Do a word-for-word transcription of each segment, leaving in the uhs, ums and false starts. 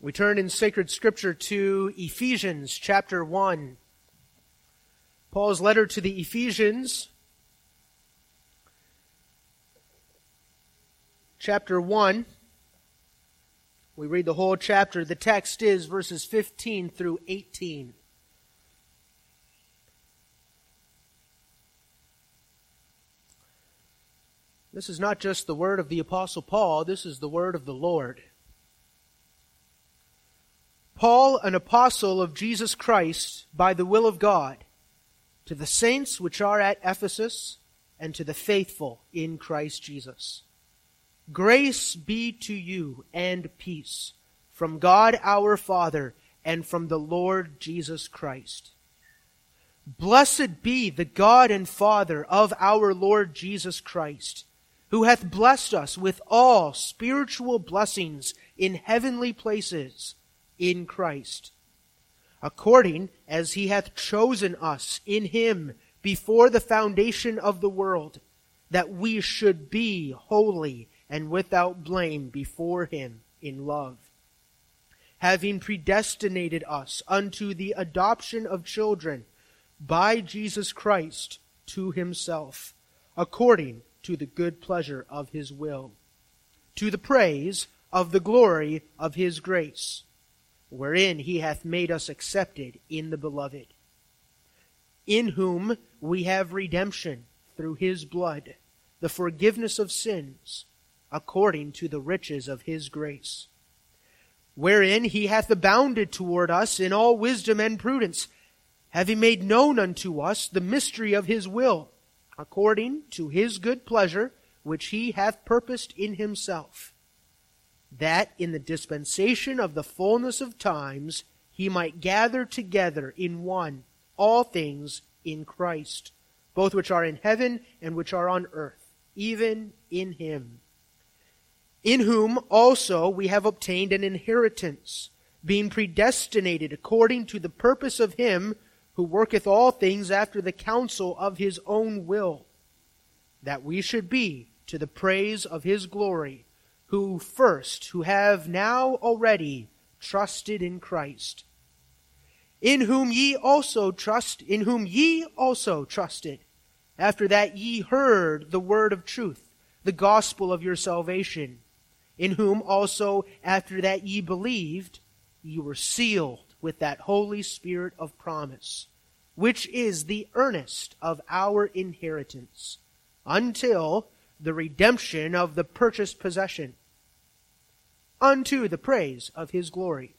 We turn in sacred scripture to Ephesians chapter one. Paul's letter to the Ephesians, chapter one. We read the whole chapter. The text is verses fifteen through eighteen. This is not just the word of the Apostle Paul, this is the word of the Lord. Paul, an apostle of Jesus Christ, by the will of God, to the saints which are at Ephesus, and to the faithful in Christ Jesus. Grace be to you and peace from God our Father and from the Lord Jesus Christ. Blessed be the God and Father of our Lord Jesus Christ, who hath blessed us with all spiritual blessings in heavenly places in Christ, according as he hath chosen us in him before the foundation of the world, that we should be holy and without blame before him in love, having predestinated us unto the adoption of children by Jesus Christ to himself, according to the good pleasure of his will, to the praise of the glory of his grace, wherein he hath made us accepted in the beloved, in whom we have redemption through his blood, the forgiveness of sins, according to the riches of his grace, wherein he hath abounded toward us in all wisdom and prudence, having made known unto us the mystery of his will, according to his good pleasure, which he hath purposed in himself, that in the dispensation of the fullness of times he might gather together in one all things in Christ, both which are in heaven and which are on earth, even in him, in whom also we have obtained an inheritance, being predestinated according to the purpose of him who worketh all things after the counsel of his own will, that we should be to the praise of his glory, who first, who have now already trusted in Christ, in whom ye also trust, in whom ye also trusted, after that ye heard the word of truth, the gospel of your salvation, in whom also, after that ye believed, ye were sealed with that Holy Spirit of promise, which is the earnest of our inheritance, until the redemption of the purchased possession, unto the praise of his glory.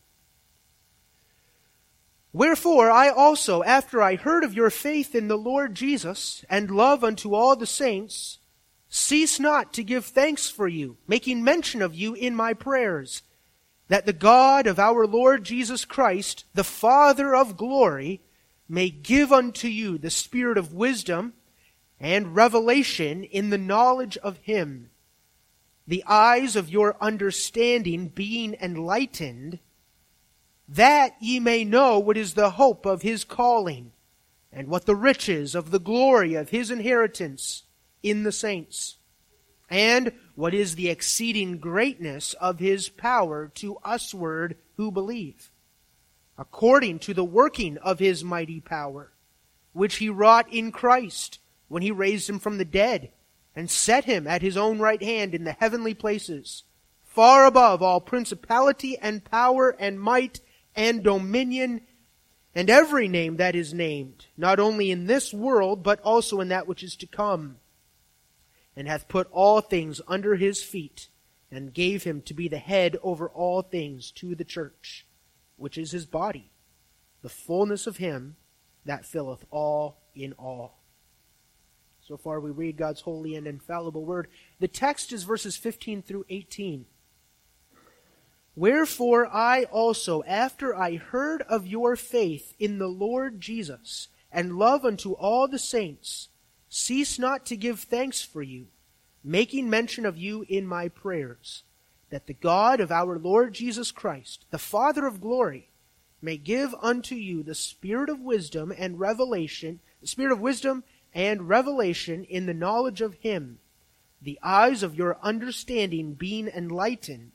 Wherefore I also, after I heard of your faith in the Lord Jesus, and love unto all the saints, cease not to give thanks for you, making mention of you in my prayers, that the God of our Lord Jesus Christ, the Father of glory, may give unto you the spirit of wisdom and revelation in the knowledge of him, the eyes of your understanding being enlightened, that ye may know what is the hope of his calling, and what the riches of the glory of his inheritance in the saints, and what is the exceeding greatness of his power to usward who believe, according to the working of his mighty power, which he wrought in Christ, when he raised him from the dead, and set him at his own right hand in the heavenly places, far above all principality and power and might and dominion, and every name that is named, not only in this world, but also in that which is to come, and hath put all things under his feet, and gave him to be the head over all things to the church, which is his body, the fullness of him that filleth all in all. So far we read God's holy and infallible word. The text is verses fifteen through eighteen. Wherefore I also, after I heard of your faith in the Lord Jesus, and love unto all the saints, cease not to give thanks for you, making mention of you in my prayers, that the God of our Lord Jesus Christ, the Father of glory, may give unto you the spirit of wisdom and revelation, the spirit of wisdom and revelation in the knowledge of him, the eyes of your understanding being enlightened,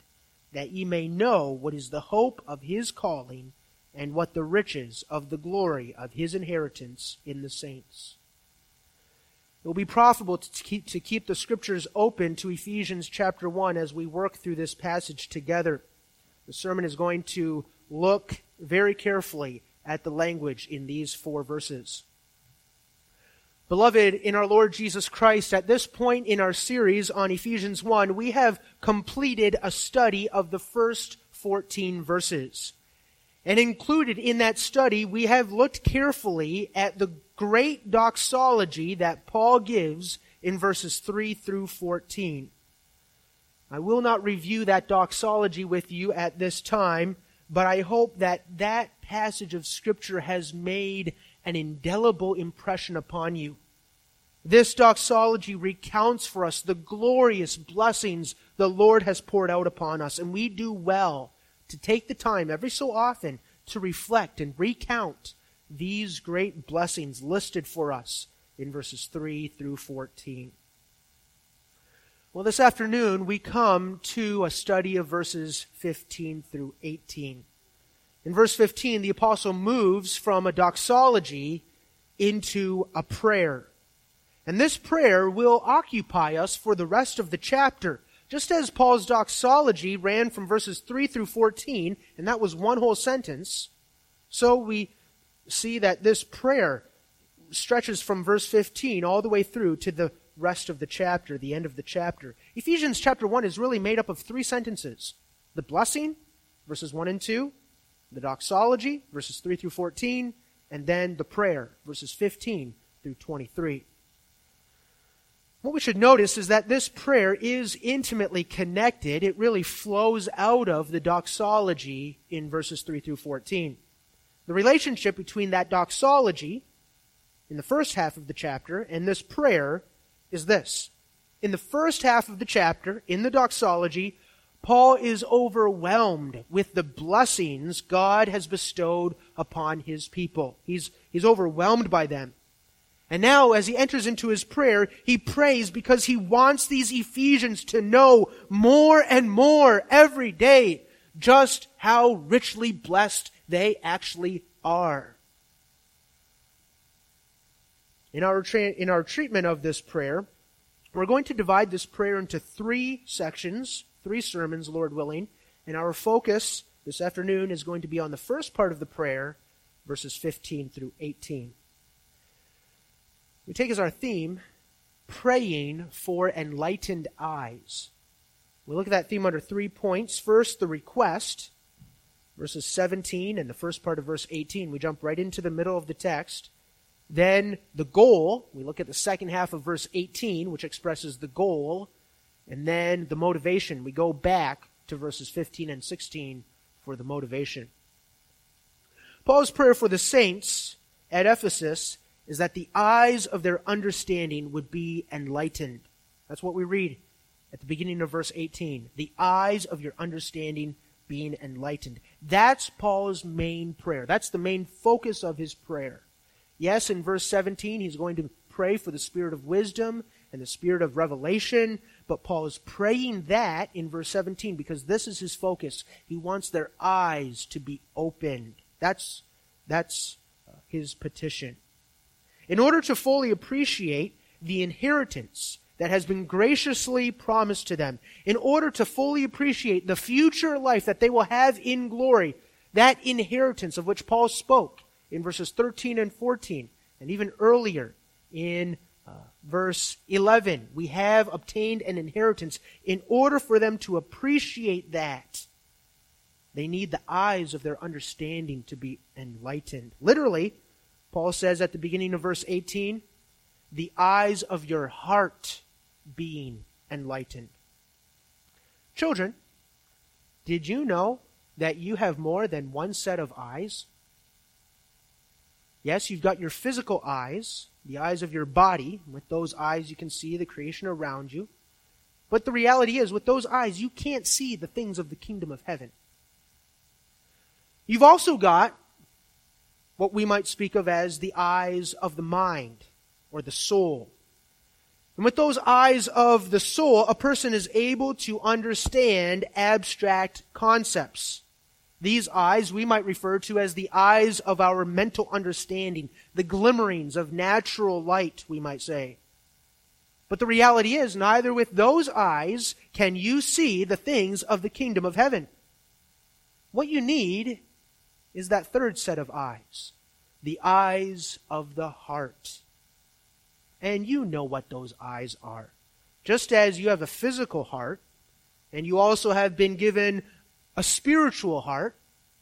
that ye may know what is the hope of his calling, and what the riches of the glory of his inheritance in the saints. It will be profitable to keep, to keep the Scriptures open to Ephesians chapter one as we work through this passage together. The sermon is going to look very carefully at the language in these four verses. Beloved, in our Lord Jesus Christ, at this point in our series on Ephesians one, we have completed a study of the first fourteen verses. And included in that study, we have looked carefully at the great doxology that Paul gives in verses three through fourteen. I will not review that doxology with you at this time, but I hope that that passage of Scripture has made an indelible impression upon you. This doxology recounts for us the glorious blessings the Lord has poured out upon us, and we do well to take the time every so often to reflect and recount these great blessings listed for us in verses three through fourteen. Well, this afternoon we come to a study of verses fifteen through eighteen. In verse fifteen, the apostle moves from a doxology into a prayer. And this prayer will occupy us for the rest of the chapter. Just as Paul's doxology ran from verses three through fourteen, and that was one whole sentence, so we see that this prayer stretches from verse fifteen all the way through to the rest of the chapter, the end of the chapter. Ephesians chapter one is really made up of three sentences. The blessing, verses one and two, the doxology, verses three through fourteen, and then the prayer, verses fifteen through twenty-three. What we should notice is that this prayer is intimately connected. It really flows out of the doxology in verses three through fourteen. The relationship between that doxology in the first half of the chapter and this prayer is this. In the first half of the chapter, in the doxology, Paul is overwhelmed with the blessings God has bestowed upon his people. He's, he's overwhelmed by them. And now, as he enters into his prayer, he prays because he wants these Ephesians to know more and more every day just how richly blessed they actually are. In our, tra- in our treatment of this prayer, we're going to divide this prayer into three sections, three sermons, Lord willing, and our focus this afternoon is going to be on the first part of the prayer, verses fifteen through eighteen. We take as our theme, praying for enlightened eyes. We look at that theme under three points. First, the request, verses seventeen and the first part of verse eighteen. We jump right into the middle of the text. Then the goal. We look at the second half of verse eighteen, which expresses the goal. And then the motivation. We go back to verses fifteen and sixteen for the motivation. Paul's prayer for the saints at Ephesus is that the eyes of their understanding would be enlightened. That's what we read at the beginning of verse eighteen. The eyes of your understanding being enlightened. That's Paul's main prayer. That's the main focus of his prayer. Yes, in verse seventeen, he's going to pray for the spirit of wisdom and the spirit of revelation, but Paul is praying that in verse seventeen because this is his focus. He wants their eyes to be opened. That's, that's uh, his petition. In order to fully appreciate the inheritance that has been graciously promised to them, in order to fully appreciate the future life that they will have in glory, that inheritance of which Paul spoke in verses thirteen and fourteen, and even earlier in uh, verse eleven, we have obtained an inheritance. In order for them to appreciate that, they need the eyes of their understanding to be enlightened. Literally, Paul says at the beginning of verse eighteen, the eyes of your heart being enlightened. Children, did you know that you have more than one set of eyes? Yes, you've got your physical eyes, the eyes of your body. With those eyes you can see the creation around you. But the reality is, with those eyes you can't see the things of the kingdom of heaven. You've also got what we might speak of as the eyes of the mind or the soul. And with those eyes of the soul, a person is able to understand abstract concepts. These eyes we might refer to as the eyes of our mental understanding, the glimmerings of natural light, we might say. But the reality is, neither with those eyes can you see the things of the kingdom of heaven. What you need is that third set of eyes, the eyes of the heart. And you know what those eyes are. Just as you have a physical heart, and you also have been given a spiritual heart,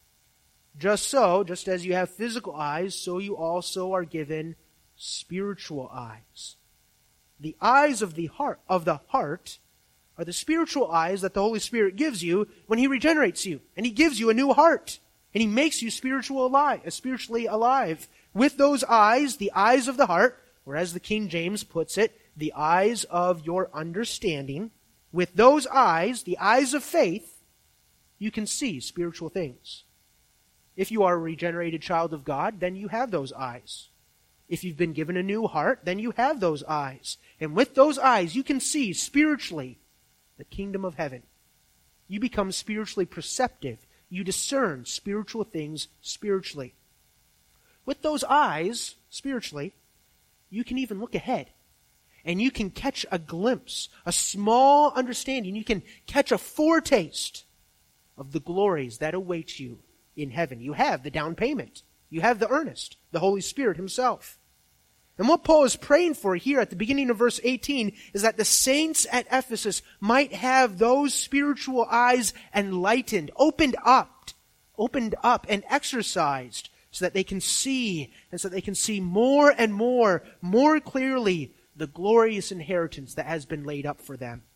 just so, just as you have physical eyes, so you also are given spiritual eyes. The eyes of the heart of the heart are the spiritual eyes that the Holy Spirit gives you when He regenerates you, and He gives you a new heart, and He makes you spiritual alive, spiritually alive. With those eyes, the eyes of the heart, or as the King James puts it, the eyes of your understanding, with those eyes, the eyes of faith, you can see spiritual things. If you are a regenerated child of God, then you have those eyes. If you've been given a new heart, then you have those eyes. And with those eyes, you can see spiritually the kingdom of heaven. You become spiritually perceptive. You discern spiritual things spiritually. With those eyes, spiritually, you can even look ahead. And you can catch a glimpse, a small understanding. You can catch a foretaste of the glories that await you in heaven. You have the down payment. You have the earnest, the Holy Spirit Himself. And what Paul is praying for here at the beginning of verse eighteen is that the saints at Ephesus might have those spiritual eyes enlightened, opened up, opened up and exercised so that they can see, and so that they can see more and more, more clearly the glorious inheritance that has been laid up for them.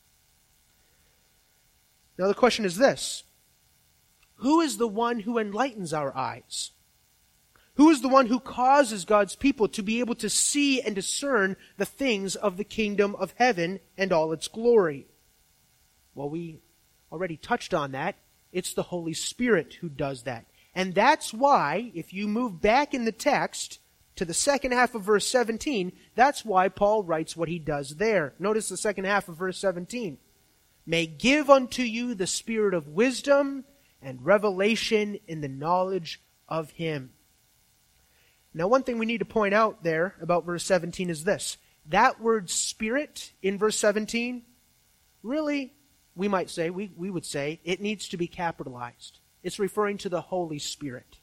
Now the question is this: who is the one who enlightens our eyes? Who is the one who causes God's people to be able to see and discern the things of the kingdom of heaven and all its glory? Well, we already touched on that. It's the Holy Spirit who does that. And that's why, if you move back in the text to the second half of verse seventeen, that's why Paul writes what he does there. Notice the second half of verse seventeen. May give unto you the spirit of wisdom and revelation in the knowledge of Him. Now, one thing we need to point out there about verse seventeen is this. That word spirit in verse seventeen, really, we might say, we, we would say, it needs to be capitalized. It's referring to the Holy Spirit.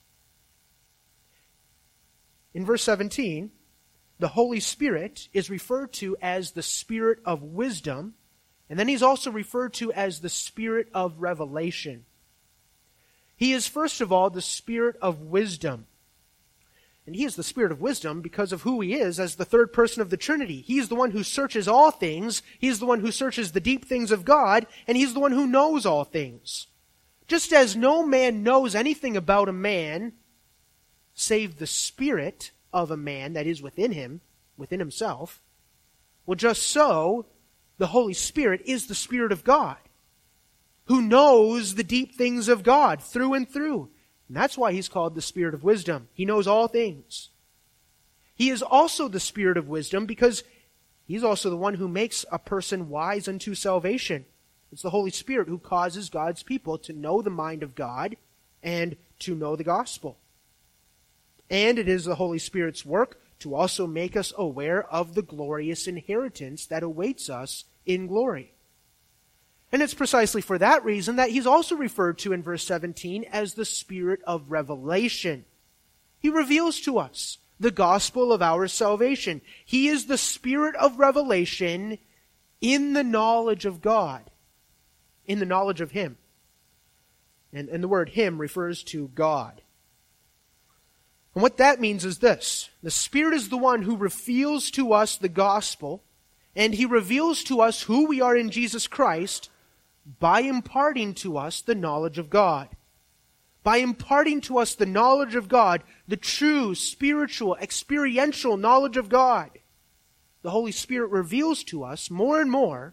In verse seventeen, the Holy Spirit is referred to as the Spirit of wisdom, and then He's also referred to as the Spirit of revelation. He is, first of all, the Spirit of wisdom. And He is the Spirit of wisdom because of who He is as the third person of the Trinity. He is the one who searches all things. He is the one who searches the deep things of God, and He's the one who knows all things. Just as no man knows anything about a man save the spirit of a man that is within him, within himself, well, just so, the Holy Spirit is the Spirit of God, who knows the deep things of God through and through. And that's why He's called the Spirit of wisdom. He knows all things. He is also the Spirit of wisdom because He's also the one who makes a person wise unto salvation. It's the Holy Spirit who causes God's people to know the mind of God and to know the gospel. And it is the Holy Spirit's work to also make us aware of the glorious inheritance that awaits us in glory. And it's precisely for that reason that He's also referred to in verse seventeen as the Spirit of revelation. He reveals to us the gospel of our salvation. He is the Spirit of revelation in the knowledge of God, in the knowledge of Him. And, and the word Him refers to God. And what that means is this: the Spirit is the one who reveals to us the gospel, and He reveals to us who we are in Jesus Christ by imparting to us the knowledge of God. By imparting to us the knowledge of God, the true, spiritual, experiential knowledge of God, the Holy Spirit reveals to us more and more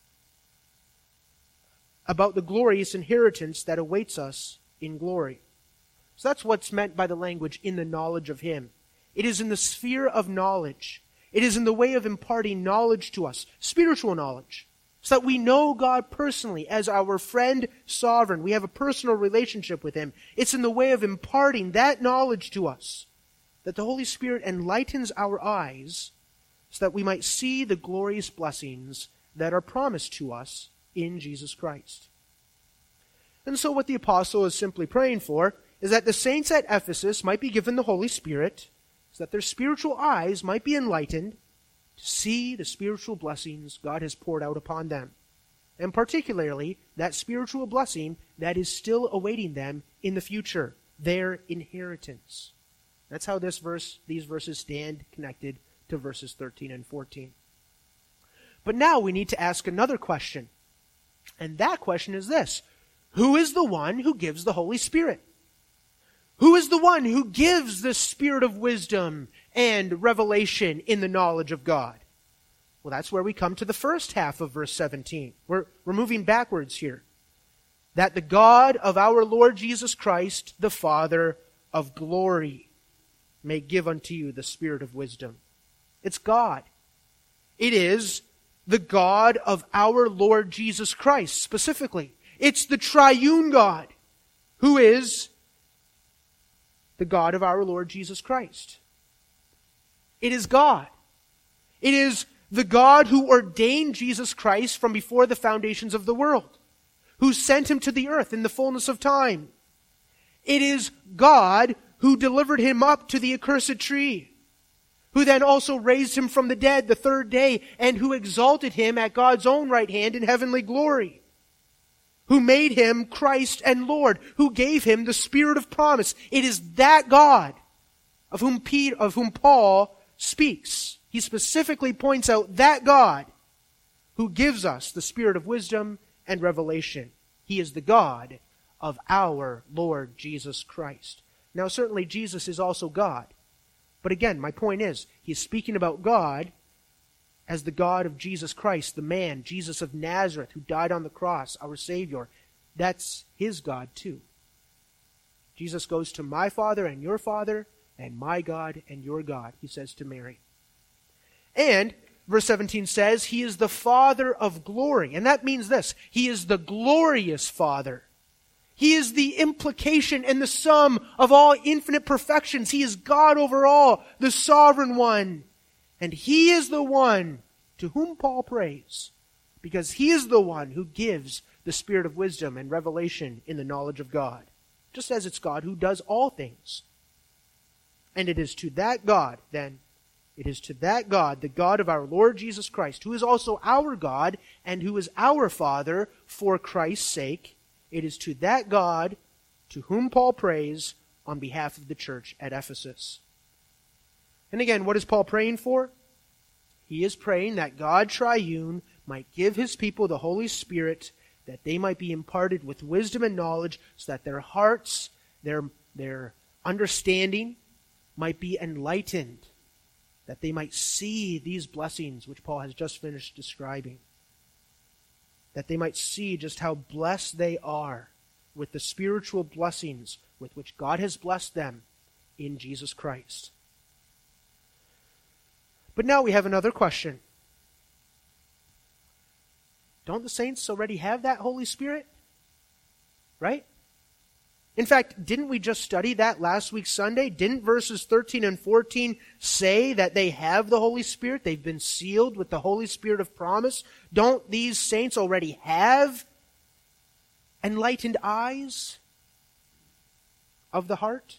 about the glorious inheritance that awaits us in glory. So that's what's meant by the language, in the knowledge of Him. It is in the sphere of knowledge. It is in the way of imparting knowledge to us, spiritual knowledge, so that we know God personally as our friend sovereign. We have a personal relationship with Him. It's in the way of imparting that knowledge to us that the Holy Spirit enlightens our eyes so that we might see the glorious blessings that are promised to us in Jesus Christ. And so what the apostle is simply praying for is that the saints at Ephesus might be given the Holy Spirit, so that their spiritual eyes might be enlightened to see the spiritual blessings God has poured out upon them, and particularly that spiritual blessing that is still awaiting them in the future, their inheritance. That's how this verse, these verses stand connected to verses thirteen and fourteen. But now we need to ask another question, and that question is this: who is the one who gives the Holy Spirit? Who is the one who gives the spirit of wisdom and revelation in the knowledge of God? Well, that's where we come to the first half of verse seventeen. We're, we're moving backwards here. That the God of our Lord Jesus Christ, the Father of glory, may give unto you the spirit of wisdom. It's God. It is the God of our Lord Jesus Christ, specifically. It's the triune God who is the God of our Lord Jesus Christ. It is God. It is the God who ordained Jesus Christ from before the foundations of the world, who sent Him to the earth in the fullness of time. It is God who delivered Him up to the accursed tree, who then also raised Him from the dead the third day, and who exalted Him at God's own right hand in heavenly glory, who made Him Christ and Lord, who gave Him the Spirit of promise. It is that God of whom Peter, of whom Paul speaks. He specifically points out that God who gives us the spirit of wisdom and revelation. He is the God of our Lord Jesus Christ. Now, certainly Jesus is also God. But again, my point is, he's speaking about God as the God of Jesus Christ, the man, Jesus of Nazareth, who died on the cross, our Savior. That's His God too. Jesus goes to my Father and your Father, and my God and your God, He says to Mary. And verse seventeen says, He is the Father of glory. And that means this: He is the glorious Father. He is the implication and the sum of all infinite perfections. He is God over all, the sovereign one. And He is the one to whom Paul prays, because He is the one who gives the spirit of wisdom and revelation in the knowledge of God, just as it's God who does all things. And it is to that God, then, it is to that God, the God of our Lord Jesus Christ, who is also our God and who is our Father for Christ's sake, it is to that God to whom Paul prays on behalf of the church at Ephesus. And again, what is Paul praying for? He is praying that God triune might give His people the Holy Spirit, that they might be imparted with wisdom and knowledge, so that their hearts, their, their understanding might be enlightened, that they might see these blessings which Paul has just finished describing, that they might see just how blessed they are with the spiritual blessings with which God has blessed them in Jesus Christ. But now we have another question. Don't the saints already have that Holy Spirit? Right? In fact, didn't we just study that last week Sunday? Didn't verses thirteen and fourteen say that they have the Holy Spirit? They've been sealed with the Holy Spirit of promise. Don't these saints already have enlightened eyes of the heart?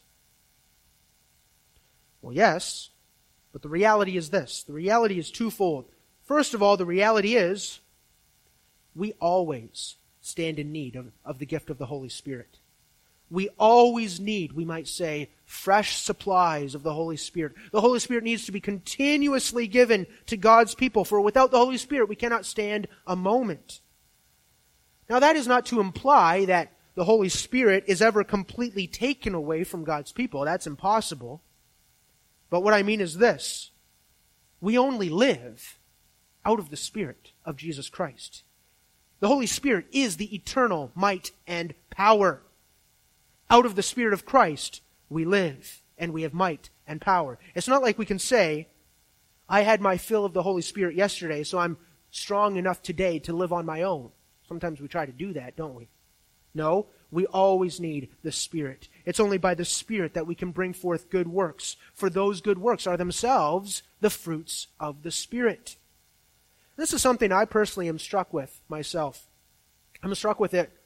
Well, yes, but the reality is this. The reality is twofold. First of all, the reality is we always stand in need of, of the gift of the Holy Spirit. We always need, we might say, fresh supplies of the Holy Spirit. The Holy Spirit needs to be continuously given to God's people, for without the Holy Spirit we cannot stand a moment. Now that is not to imply that the Holy Spirit is ever completely taken away from God's people. That's impossible. But what I mean is this: we only live out of the Spirit of Jesus Christ. The Holy Spirit is the eternal might and power. Out of the Spirit of Christ we live, and we have might and power. It's not like we can say, I had my fill of the Holy Spirit yesterday, so I'm strong enough today to live on my own. Sometimes we try to do that, don't we? No, we always need the Spirit. It's only by the Spirit that we can bring forth good works, for those good works are themselves the fruits of the Spirit. This is something I personally am struck with myself. I'm struck with it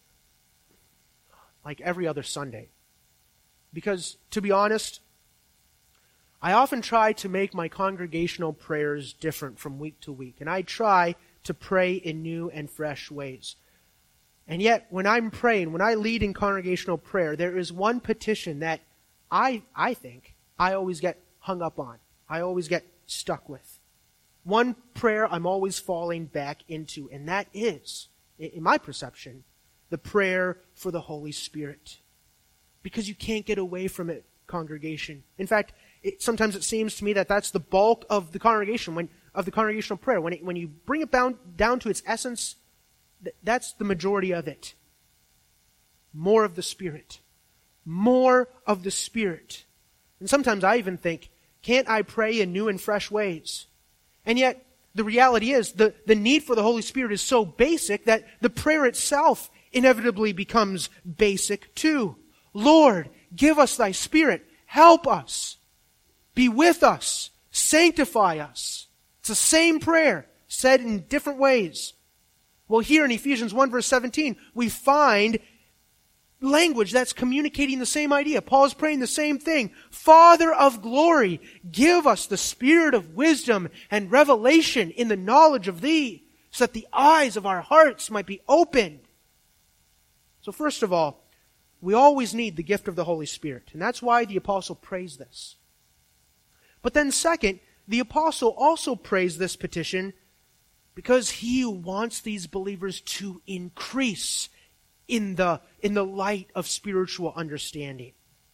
like every other Sunday. Because, to be honest, I often try to make my congregational prayers different from week to week. And I try to pray in new and fresh ways. And yet, when I'm praying, when I lead in congregational prayer, there is one petition that I, I think I always get hung up on. I always get stuck with. One prayer I'm always falling back into, and that is, in my perception, the prayer for the Holy Spirit. Because you can't get away from it, congregation. In fact, it, sometimes it seems to me that that's the bulk of the congregation, when of the congregational prayer. When it, when you bring it down, down to its essence, th- that's the majority of it. More of the Spirit. More of the Spirit. And sometimes I even think, can't I pray in new and fresh ways? And yet, the reality is, the, the need for the Holy Spirit is so basic that the prayer itself inevitably becomes basic too. Lord, give us thy Spirit. Help us. Be with us. Sanctify us. It's the same prayer, said in different ways. Well, here in Ephesians one verse seventeen, we find language that's communicating the same idea. Paul is praying the same thing. Father of glory, give us the spirit of wisdom and revelation in the knowledge of Thee, so that the eyes of our hearts might be opened. So first of all, we always need the gift of the Holy Spirit. And that's why the apostle prays this. But then second, the apostle also prays this petition because he wants these believers to increase in the, in the light of spiritual understanding.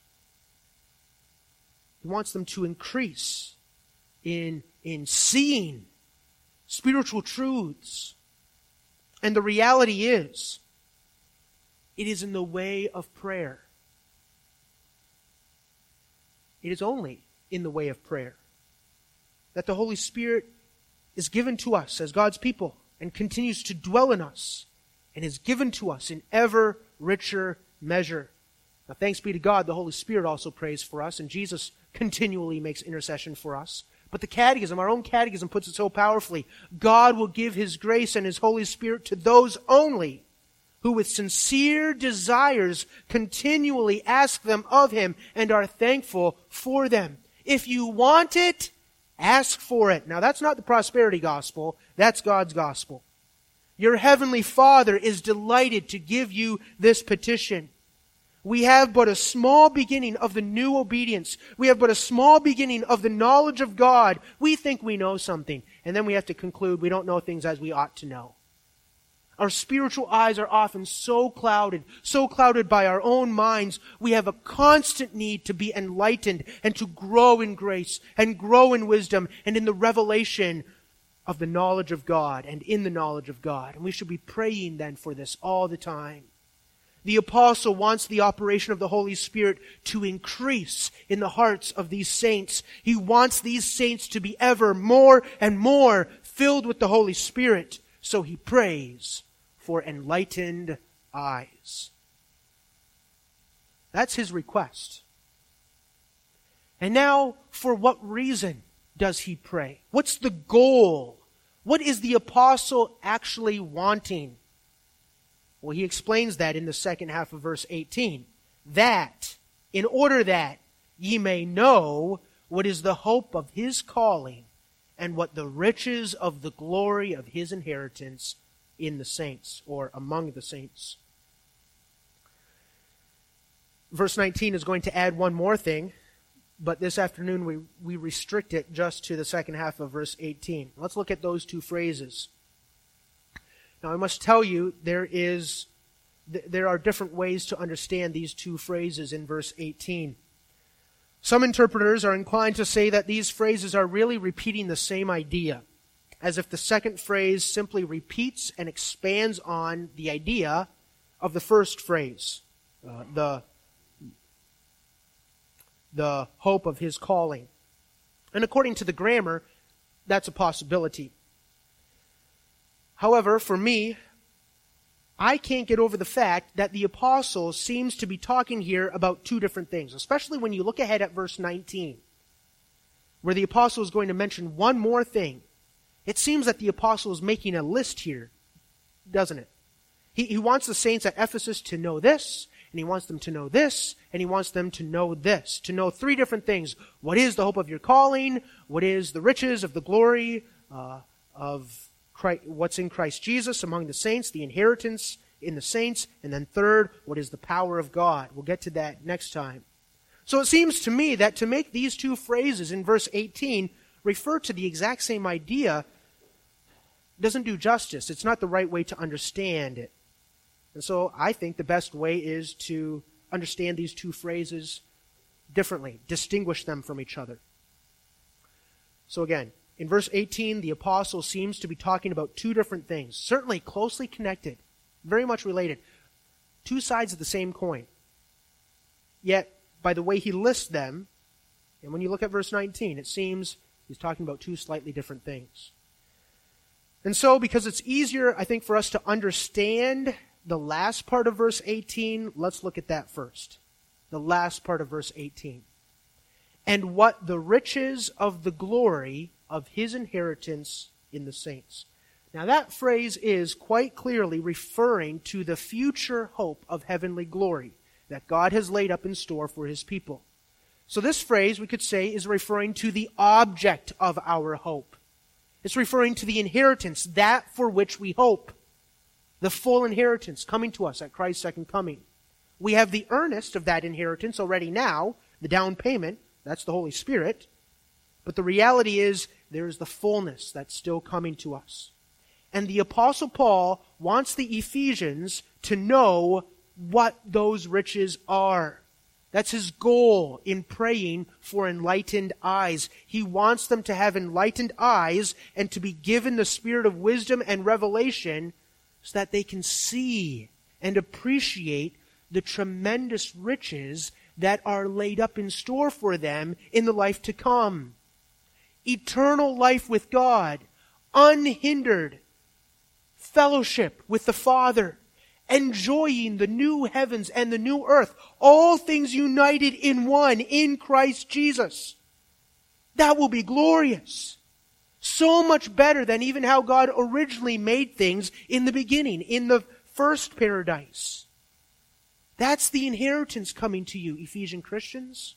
He wants them to increase in, in seeing spiritual truths. And the reality is, it is in the way of prayer. It is only in the way of prayer that the Holy Spirit is given to us as God's people and continues to dwell in us and is given to us in ever richer measure. Now, thanks be to God, the Holy Spirit also prays for us, and Jesus continually makes intercession for us. But the Catechism, our own Catechism, puts it so powerfully. God will give His grace and His Holy Spirit to those only who with sincere desires continually ask them of Him and are thankful for them. If you want it, ask for it. Now, that's not the prosperity gospel. That's God's gospel. Your heavenly Father is delighted to give you this petition. We have but a small beginning of the new obedience. We have but a small beginning of the knowledge of God. We think we know something, and then we have to conclude we don't know things as we ought to know. Our spiritual eyes are often so clouded, so clouded by our own minds, we have a constant need to be enlightened and to grow in grace and grow in wisdom and in the revelation of the knowledge of God and in the knowledge of God. And we should be praying then for this all the time. The apostle wants the operation of the Holy Spirit to increase in the hearts of these saints. He wants these saints to be ever more and more filled with the Holy Spirit. So he prays for enlightened eyes. That's his request. And now, for what reason does he pray? What's the goal? What is the apostle actually wanting? Well, he explains that in the second half of verse eighteen. That, in order that ye may know what is the hope of his calling, and what the riches of the glory of his inheritance in the saints, or among the saints. Verse nineteen is going to add one more thing, but this afternoon we, we restrict it just to the second half of verse eighteen. Let's look at those two phrases. Now, I must tell you, there is th- there are different ways to understand these two phrases in verse eighteen. Some interpreters are inclined to say that these phrases are really repeating the same idea, as if the second phrase simply repeats and expands on the idea of the first phrase, uh, the, the hope of his calling. And according to the grammar, that's a possibility. However, for me, I can't get over the fact that the apostle seems to be talking here about two different things, especially when you look ahead at verse nineteen, where the apostle is going to mention one more thing. It seems that the apostle is making a list here, doesn't it? He, he wants the saints at Ephesus to know this, and he wants them to know this, and he wants them to know this, to know three different things. What is the hope of your calling? What is the riches of the glory uh, of Christ, what's in Christ Jesus among the saints, the inheritance in the saints, and then third, what is the power of God? We'll get to that next time. So it seems to me that to make these two phrases in verse eighteen refer to the exact same idea doesn't do justice. It's not the right way to understand it. And so I think the best way is to understand these two phrases differently, distinguish them from each other. So again, in verse eighteen, the apostle seems to be talking about two different things, certainly closely connected, very much related, two sides of the same coin. Yet, by the way he lists them, and when you look at verse nineteen, it seems he's talking about two slightly different things. And so, because it's easier, I think, for us to understand the last part of verse eighteen, let's look at that first. The last part of verse eighteen. And what the riches of the glory of his inheritance in the saints. Now that phrase is quite clearly referring to the future hope of heavenly glory that God has laid up in store for his people. So this phrase, we could say, is referring to the object of our hope. It's referring to the inheritance, that for which we hope. The full inheritance coming to us at Christ's second coming. We have the earnest of that inheritance already now, the down payment, that's the Holy Spirit. But the reality is, there is the fullness that's still coming to us. And the Apostle Paul wants the Ephesians to know what those riches are. That's his goal in praying for enlightened eyes. He wants them to have enlightened eyes and to be given the spirit of wisdom and revelation so that they can see and appreciate the tremendous riches that are laid up in store for them in the life to come. Eternal life with God, unhindered fellowship with the Father, enjoying the new heavens and the new earth, all things united in one in Christ Jesus. That will be glorious. So much better than even how God originally made things in the beginning, in the first paradise. That's the inheritance coming to you, Ephesian Christians.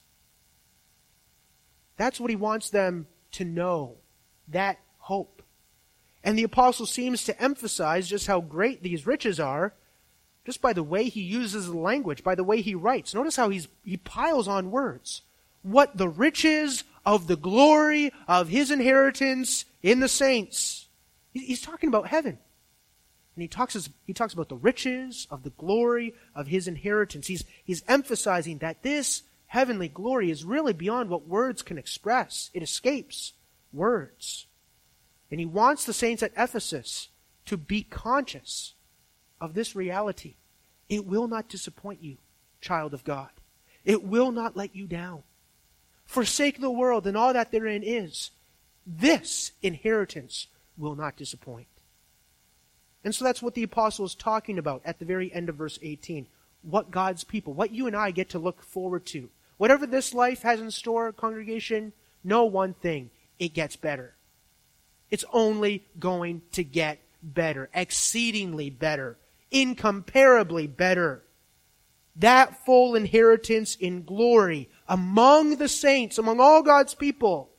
That's what he wants them to know, that hope. And the apostle seems to emphasize just how great these riches are just by the way he uses the language, by the way he writes. Notice how he's, he piles on words. What the riches of the glory of his inheritance in the saints. He's talking about heaven. And he talks, he talks about the riches of the glory of his inheritance. He's, he's emphasizing that this heavenly glory is really beyond what words can express. It escapes words. And he wants the saints at Ephesus to be conscious of this reality. It will not disappoint you, child of God. It will not let you down. Forsake the world and all that therein is. This inheritance will not disappoint. And so that's what the apostle is talking about at the very end of verse eighteen. What God's people, what you and I get to look forward to. Whatever this life has in store, congregation, know one thing. It gets better. It's only going to get better. Exceedingly better. Incomparably better. That full inheritance in glory among the saints, among all God's people.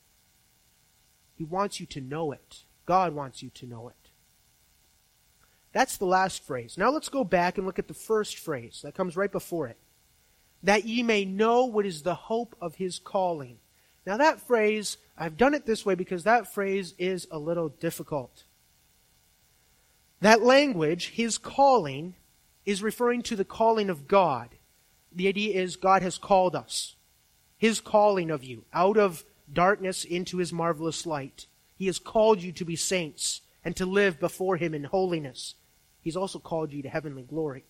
He wants you to know it. God wants you to know it. That's the last phrase. Now let's go back and look at the first phrase that comes right before it. That ye may know what is the hope of his calling. Now that phrase, I've done it this way because that phrase is a little difficult. That language, his calling, is referring to the calling of God. The idea is God has called us. His calling of you out of darkness into his marvelous light. He has called you to be saints and to live before him in holiness. He's also called you to heavenly glory.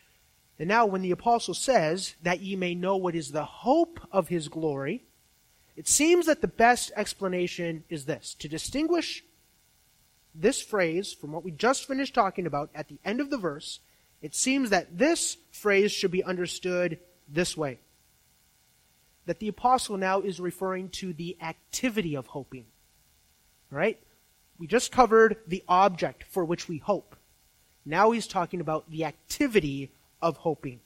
And now when the apostle says that ye may know what is the hope of his glory, It seems that the best explanation is this: to distinguish this phrase from what we just finished talking about at the end of the verse, it seems that this phrase should be understood this way: that the apostle now is referring to the activity of hoping. All right? We just covered the object for which we hope. Now he's talking about the activity of hoping.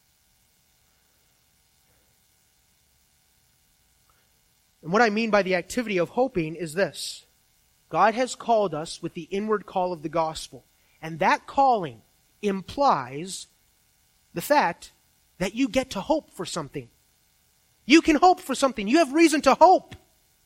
And what I mean by the activity of hoping is this: God has called us with the inward call of the gospel. And that calling implies the fact that you get to hope for something. You can hope for something. You have reason to hope.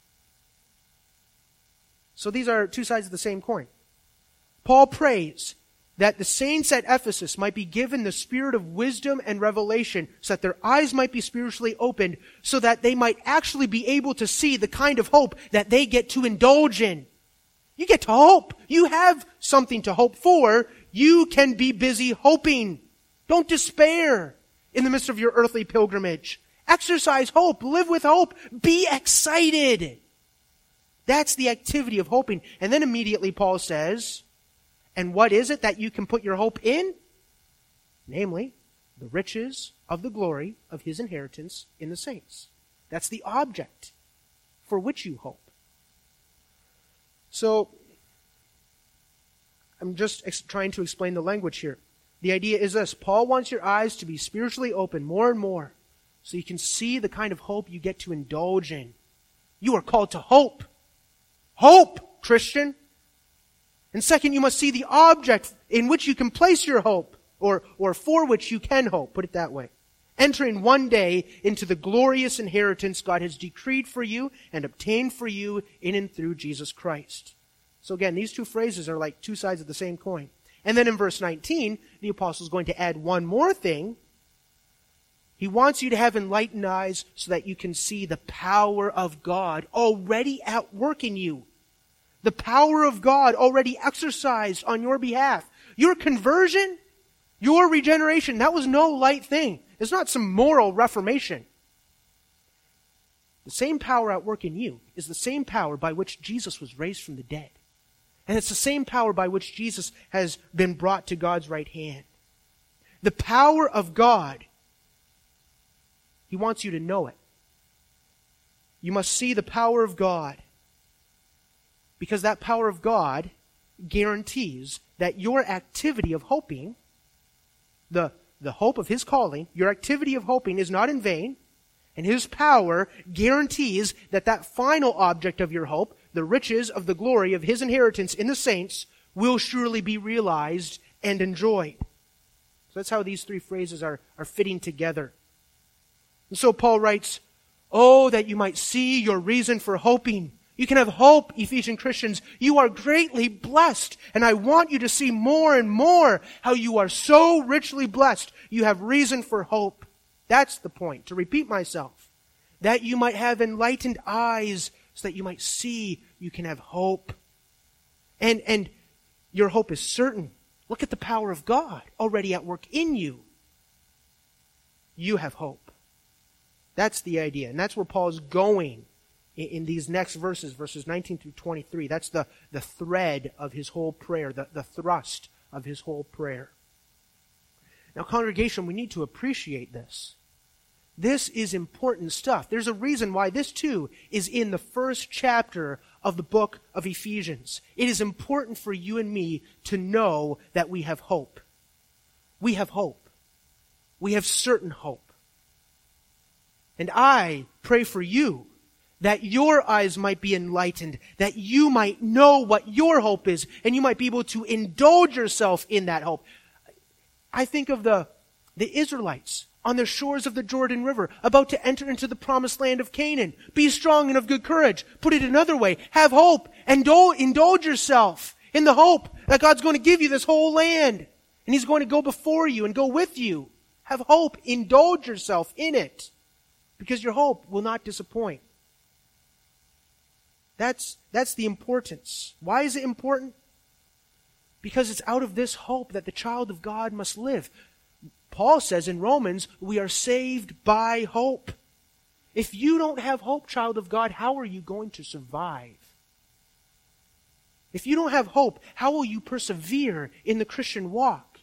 So these are two sides of the same coin. Paul prays that the saints at Ephesus might be given the spirit of wisdom and revelation, so that their eyes might be spiritually opened, so that they might actually be able to see the kind of hope that they get to indulge in. You get to hope. You have something to hope for. You can be busy hoping. Don't despair in the midst of your earthly pilgrimage. Exercise hope. Live with hope. Be excited. That's the activity of hoping. And then immediately Paul says, and what is it that you can put your hope in? Namely, the riches of the glory of his inheritance in the saints. That's the object for which you hope. So, I'm just ex- trying to explain the language here. The idea is this: Paul wants your eyes to be spiritually open more and more, so you can see the kind of hope you get to indulge in. You are called to hope. Hope, Christian. And second, you must see the object in which you can place your hope, or, or for which you can hope, put it that way. Entering one day into the glorious inheritance God has decreed for you and obtained for you in and through Jesus Christ. So again, these two phrases are like two sides of the same coin. And then in verse nineteen, the apostle is going to add one more thing. He wants you to have enlightened eyes so that you can see the power of God already at work in you. The power of God already exercised on your behalf. Your conversion, your regeneration, that was no light thing. It's not some moral reformation. The same power at work in you is the same power by which Jesus was raised from the dead. And it's the same power by which Jesus has been brought to God's right hand. The power of God, he wants you to know it. You must see the power of God, because that power of God guarantees that your activity of hoping, the, the hope of his calling, your activity of hoping is not in vain, and his power guarantees that that final object of your hope, the riches of the glory of his inheritance in the saints, will surely be realized and enjoyed. So that's how these three phrases are, are fitting together. And so Paul writes, "Oh, that you might see your reason for hoping." You can have hope, Ephesian Christians. You are greatly blessed. And I want you to see more and more how you are so richly blessed. You have reason for hope. That's the point. To repeat myself, that you might have enlightened eyes so that you might see you can have hope. And, and your hope is certain. Look at the power of God already at work in you. You have hope. That's the idea. And that's where Paul's going in these next verses, verses nineteen through twenty-three. That's the, the thread of his whole prayer, the, the thrust of his whole prayer. Now, congregation, we need to appreciate this. This is important stuff. There's a reason why this, too, is in the first chapter of the book of Ephesians. It is important for you and me to know that we have hope. We have hope. We have certain hope. And I pray for you that your eyes might be enlightened, that you might know what your hope is, and you might be able to indulge yourself in that hope. I think of the, the Israelites on the shores of the Jordan River, about to enter into the promised land of Canaan. Be strong and of good courage. Put it another way, have hope, and indulge, indulge yourself in the hope that God's going to give you this whole land, and He's going to go before you and go with you. Have hope, indulge yourself in it, because your hope will not disappoint. That's, that's the importance. Why is it important? Because it's out of this hope that the child of God must live. Paul says in Romans, we are saved by hope. If you don't have hope, child of God, how are you going to survive? If you don't have hope, how will you persevere in the Christian walk?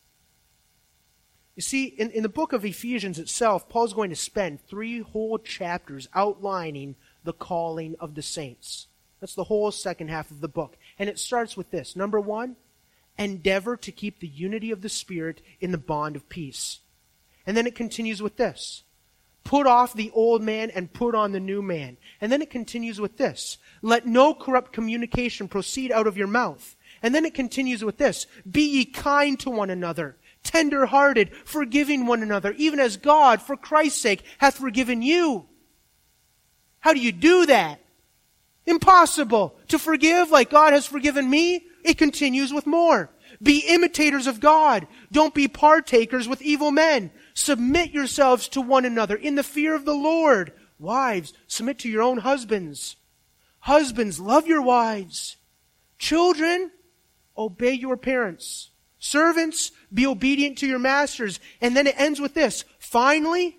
You see, in, in the book of Ephesians itself, Paul's going to spend three whole chapters outlining the calling of the saints. That's the whole second half of the book. And it starts with this. Number one, endeavor to keep the unity of the Spirit in the bond of peace. And then it continues with this. Put off the old man and put on the new man. And then it continues with this. Let no corrupt communication proceed out of your mouth. And then it continues with this. Be ye kind to one another, tender-hearted, forgiving one another, even as God, for Christ's sake, hath forgiven you. How do you do that? Impossible. To forgive like God has forgiven me? It continues with more. Be imitators of God. Don't be partakers with evil men. Submit yourselves to one another in the fear of the Lord. Wives, submit to your own husbands. Husbands, love your wives. Children, obey your parents. Servants, be obedient to your masters. And then it ends with this. Finally,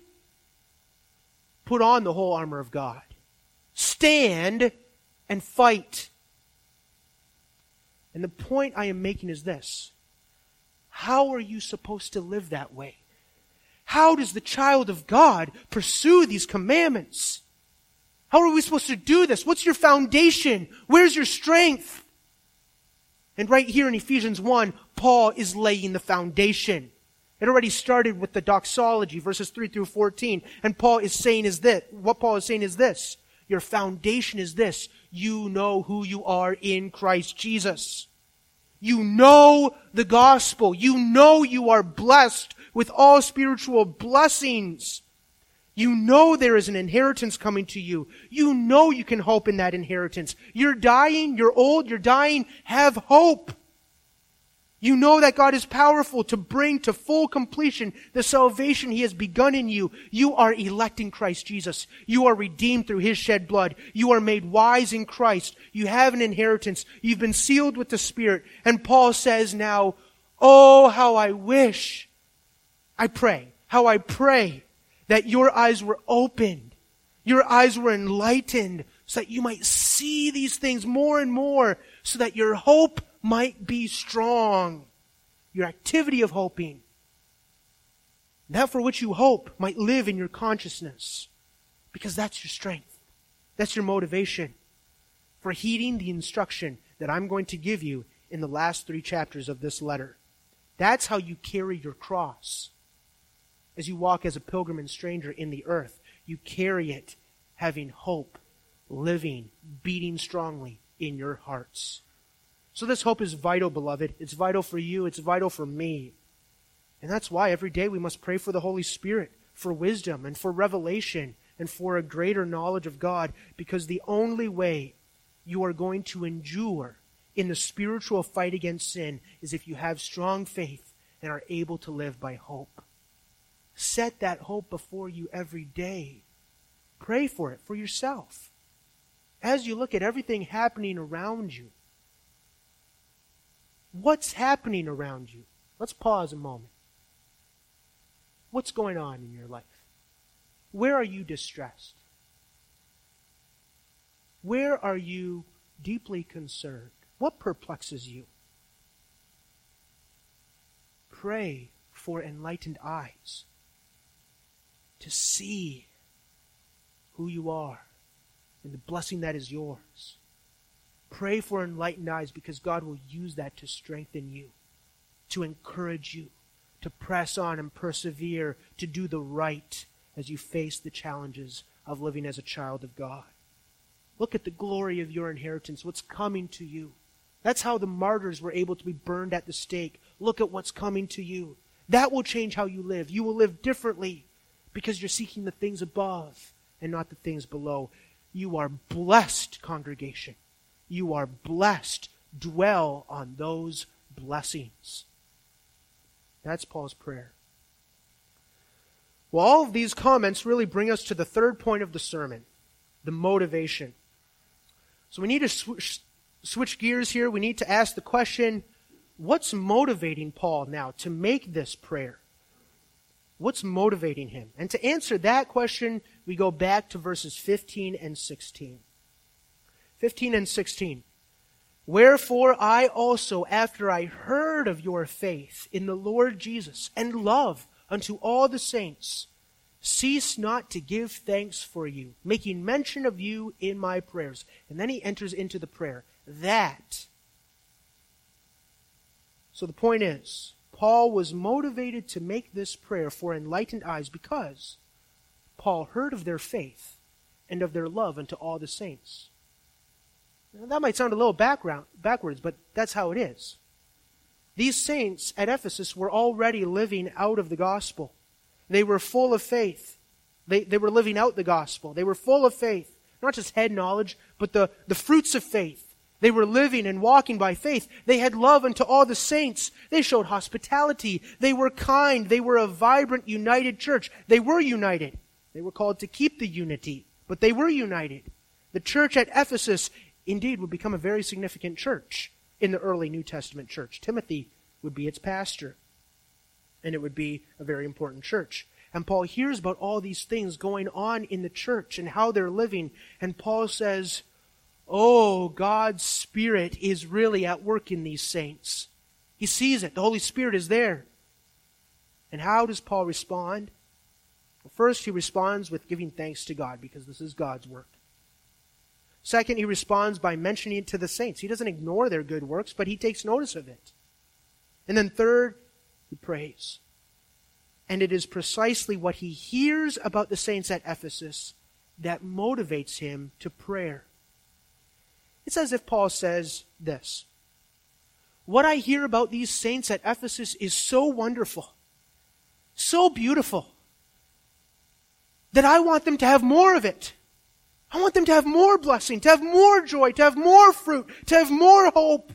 put on the whole armor of God. Stand and fight. And the point I am making is this. How are you supposed to live that way? How does the child of God pursue these commandments? How are we supposed to do this? What's your foundation? Where's your strength? And right here in Ephesians one, Paul is laying the foundation. It already started with the doxology, verses three through fourteen. And Paul is saying is this, what Paul is saying is this. Your foundation is this. You know who you are in Christ Jesus. You know the gospel. You know you are blessed with all spiritual blessings. You know there is an inheritance coming to you. You know you can hope in that inheritance. You're dying, you're old, you're dying. Have hope. You know that God is powerful to bring to full completion the salvation He has begun in you. You are elect in Christ Jesus. You are redeemed through His shed blood. You are made wise in Christ. You have an inheritance. You've been sealed with the Spirit. And Paul says now, oh, how I wish, I pray, how I pray that your eyes were opened, your eyes were enlightened, so that you might see these things more and more, so that your hope might be strong. Your activity of hoping, that for which you hope, might live in your consciousness. Because that's your strength. That's your motivation for heeding the instruction that I'm going to give you in the last three chapters of this letter. That's how you carry your cross. As you walk as a pilgrim and stranger in the earth, you carry it having hope, living, beating strongly in your hearts. So this hope is vital, beloved. It's vital for you. It's vital for me. And that's why every day we must pray for the Holy Spirit, for wisdom and for revelation and for a greater knowledge of God, because the only way you are going to endure in the spiritual fight against sin is if you have strong faith and are able to live by hope. Set that hope before you every day. Pray for it for yourself. As you look at everything happening around you, what's happening around you? Let's pause a moment. What's going on in your life? Where are you distressed? Where are you deeply concerned? What perplexes you? Pray for enlightened eyes to see who you are and the blessing that is yours. Pray for enlightened eyes, because God will use that to strengthen you, to encourage you, to press on and persevere, to do the right as you face the challenges of living as a child of God. Look at the glory of your inheritance, what's coming to you. That's how the martyrs were able to be burned at the stake. Look at what's coming to you. That will change how you live. You will live differently because you're seeking the things above and not the things below. You are blessed, congregation. You are blessed. Dwell on those blessings. That's Paul's prayer. Well, all of these comments really bring us to the third point of the sermon, the motivation. So we need to sw- switch gears here. We need to ask the question, what's motivating Paul now to make this prayer? What's motivating him? And to answer that question, we go back to verses fifteen and sixteen. fifteen and sixteen. Wherefore I also, after I heard of your faith in the Lord Jesus and love unto all the saints, cease not to give thanks for you, making mention of you in my prayers. And then he enters into the prayer. That. So the point is, Paul was motivated to make this prayer for enlightened eyes because Paul heard of their faith and of their love unto all the saints. Now, that might sound a little background, backwards, but that's how it is. These saints at Ephesus were already living out of the gospel. They were full of faith. They, they were living out the gospel. They were full of faith. Not just head knowledge, but the, the fruits of faith. They were living and walking by faith. They had love unto all the saints. They showed hospitality. They were kind. They were a vibrant, united church. They were united. They were called to keep the unity, but they were united. The church at Ephesus indeed would become a very significant church in the early New Testament church. Timothy would be its pastor, and it would be a very important church. And Paul hears about all these things going on in the church and how they're living, and Paul says, oh, God's Spirit is really at work in these saints. He sees it. The Holy Spirit is there. And how does Paul respond? Well, first, he responds with giving thanks to God because this is God's work. Second, he responds by mentioning it to the saints. He doesn't ignore their good works, but he takes notice of it. And then third, he prays. And it is precisely what he hears about the saints at Ephesus that motivates him to prayer. It's as if Paul says this: what I hear about these saints at Ephesus is so wonderful, so beautiful, that I want them to have more of it. I want them to have more blessing, to have more joy, to have more fruit, to have more hope.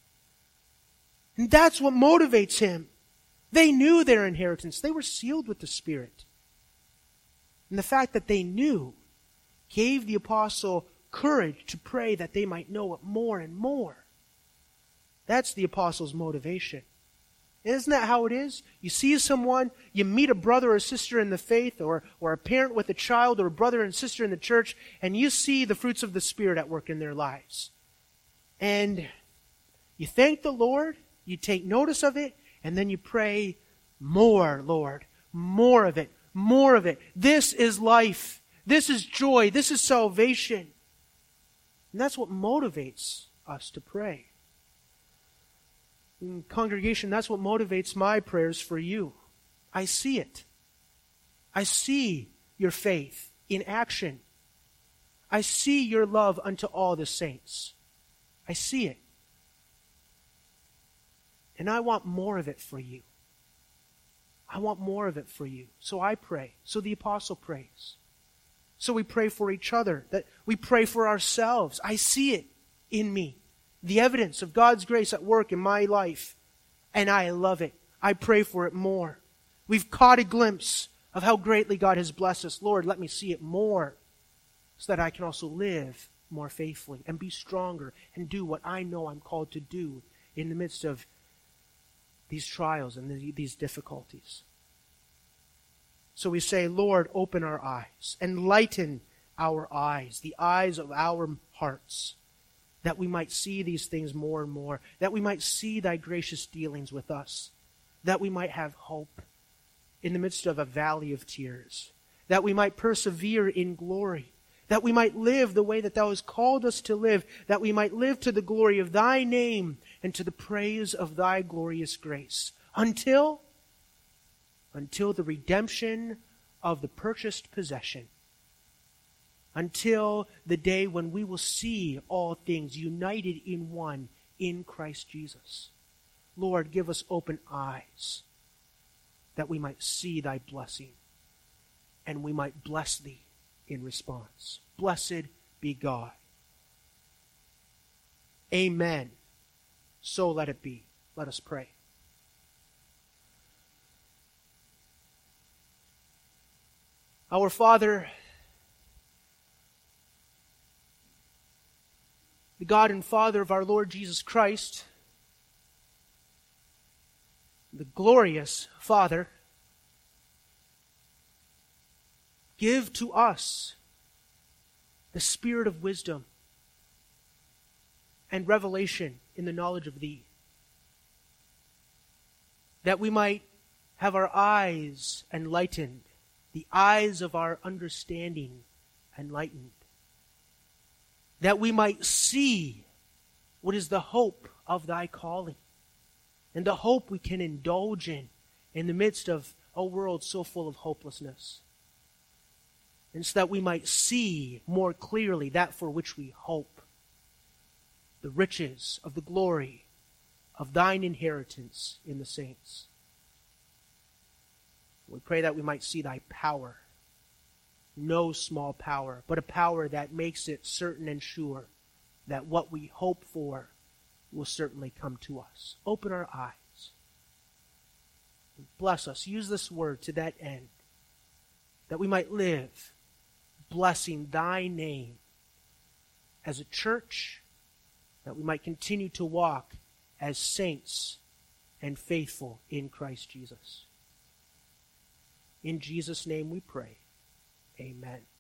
And that's what motivates him. They knew their inheritance. They were sealed with the Spirit. And the fact that they knew gave the apostle courage to pray that they might know it more and more. That's the apostle's motivation. Isn't that how it is? You see someone, you meet a brother or sister in the faith, or, or a parent with a child, or a brother and sister in the church, and you see the fruits of the Spirit at work in their lives. And you thank the Lord, you take notice of it, and then you pray, more, Lord, more of it, more of it. This is life. This is joy. This is salvation. And that's what motivates us to pray. In congregation, that's what motivates my prayers for you. I see it. I see your faith in action. I see your love unto all the saints. I see it. And I want more of it for you. I want more of it for you. So I pray. So the apostle prays. So we pray for each other. That we pray for ourselves. I see it in me. The evidence of God's grace at work in my life. And I love it. I pray for it more. We've caught a glimpse of how greatly God has blessed us. Lord, let me see it more so that I can also live more faithfully and be stronger and do what I know I'm called to do in the midst of these trials and these difficulties. So we say, Lord, open our eyes, enlighten our eyes, the eyes of our hearts, that we might see these things more and more, that we might see thy gracious dealings with us, that we might have hope in the midst of a valley of tears, that we might persevere in glory, that we might live the way that thou hast called us to live, that we might live to the glory of thy name and to the praise of thy glorious grace, until, until the redemption of the purchased possession, until the day when we will see all things united in one in Christ Jesus. Lord, give us open eyes that we might see thy blessing and we might bless thee in response. Blessed be God. Amen. So let it be. Let us pray. Our Father, the God and Father of our Lord Jesus Christ, the glorious Father, Give to us the spirit of wisdom and revelation in the knowledge of Thee, that we might have our eyes enlightened, the eyes of our understanding enlightened, that we might see what is the hope of Thy calling, and the hope we can indulge in in the midst of a world so full of hopelessness, and so that we might see more clearly that for which we hope, the riches of the glory of Thine inheritance in the saints. We pray that we might see Thy power, no small power, but a power that makes it certain and sure that what we hope for will certainly come to us. Open our eyes. Bless us. Use this word to that end, that we might live blessing Thy name as a church, that we might continue to walk as saints and faithful in Christ Jesus. In Jesus' name we pray. Amen.